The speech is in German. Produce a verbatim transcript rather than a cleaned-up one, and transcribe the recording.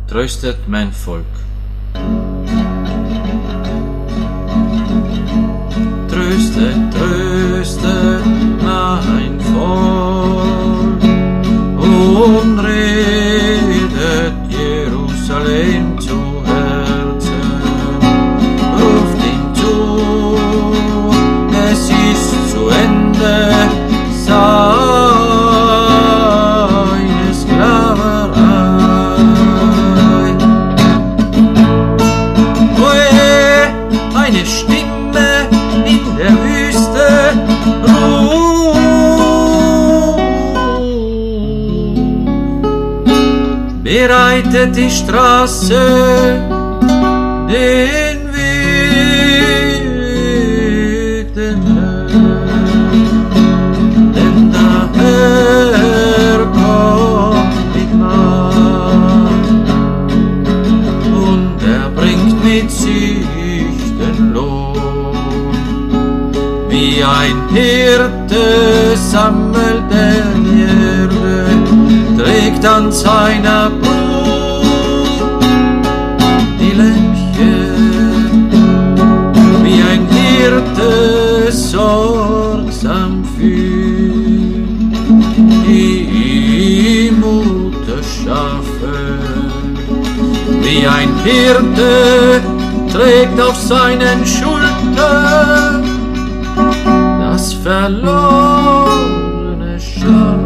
tröstet mein Volk. Tröstet, tröstet mein Volk und redet Jerusalem zu Herzen. Ruft ihn zu, es ist zu Ende seine Sklaverei. Oje, eine Stimme in der Wüste ruft, bereitet die Straße, den Weg dem Herrn, denn der Herr kommt mit Macht und er bringt mit sich den Lohn. Wie ein Hirte sammelt er die Erde, trägt an seiner Brust die Lämpchen. Wie ein Hirte sorgsam führt die Mutterschafe. Wie ein Hirte trägt auf seinen Schultern das verlorene Schaf.